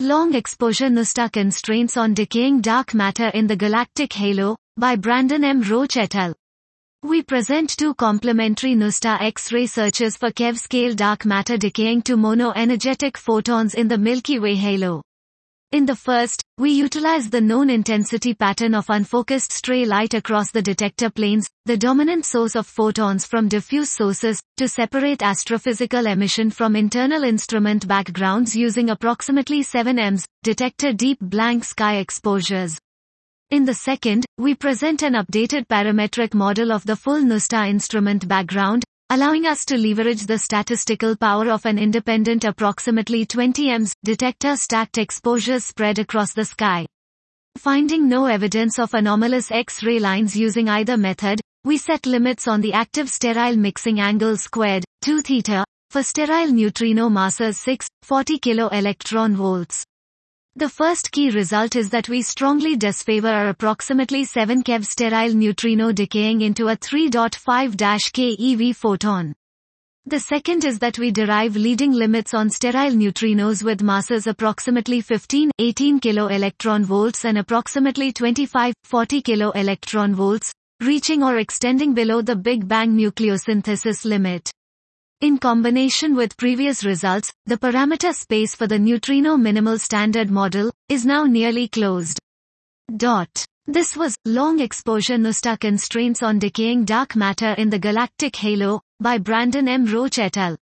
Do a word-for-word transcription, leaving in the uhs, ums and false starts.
Long-exposure NuSTA constraints on decaying dark matter in the galactic halo, by Brandon M. Roach et al. We present two complementary NuSTA X-ray searches for keV-scale dark matter decaying to mono-energetic photons in the Milky Way halo. In the first, we utilize the known intensity pattern of unfocused stray light across the detector planes, the dominant source of photons from diffuse sources, to separate astrophysical emission from internal instrument backgrounds using approximately seven M S, detector deep blank sky exposures. In the second, we present an updated parametric model of the full NuSTA instrument background, allowing us to leverage the statistical power of an independent approximately twenty M S detector stacked exposures spread across the sky. Finding no evidence of anomalous X-ray lines using either method, we set limits on the active sterile mixing angle squared, two theta, for sterile neutrino masses six, forty kilo electron volts. The first key result is that we strongly disfavor our approximately seven keV sterile neutrino decaying into a three point five keV photon. The second is that we derive leading limits on sterile neutrinos with masses approximately fifteen, eighteen kilo electron volts and approximately twenty-five, forty kilo electron volts, reaching or extending below the Big Bang nucleosynthesis limit. In combination with previous results, the parameter space for the neutrino minimal standard model is now nearly closed. Dot. This was Long Exposure NuSTA Constraints on Decaying Dark Matter in the Galactic Halo by Brandon M. Roach et al.